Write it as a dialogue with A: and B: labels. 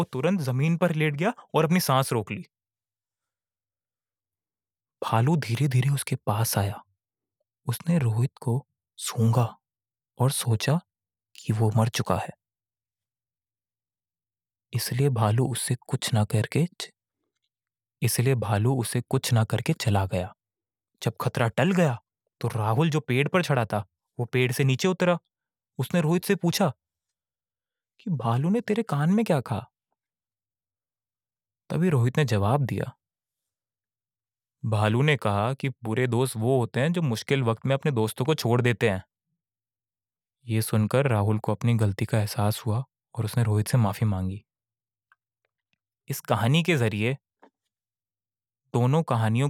A: वो तुरंत जमीन पर लेट गया और अपनी सांस रोक ली। भालू धीरे धीरे उसके पास आया। उसने रोहित को सूंघा और सोचा कि वो मर चुका है। इसलिए भालू उसे कुछ ना करके चला गया। जब खतरा टल गया तो राहुल जो पेड़ पर चढ़ा था वो पेड़ से नीचे उतरा। उसने रोहित से पूछा कि भालू ने तेरे कान में क्या कहा। तभी रोहित ने जवाब दिया, भालू ने कहा कि बुरे दोस्त वो होते हैं जो मुश्किल वक्त में अपने दोस्तों को छोड़ देते हैं। ये सुनकर राहुल को अपनी गलती का एहसास हुआ और उसने रोहित से माफी मांगी। इस कहानी के जरिए दोनों कहानियों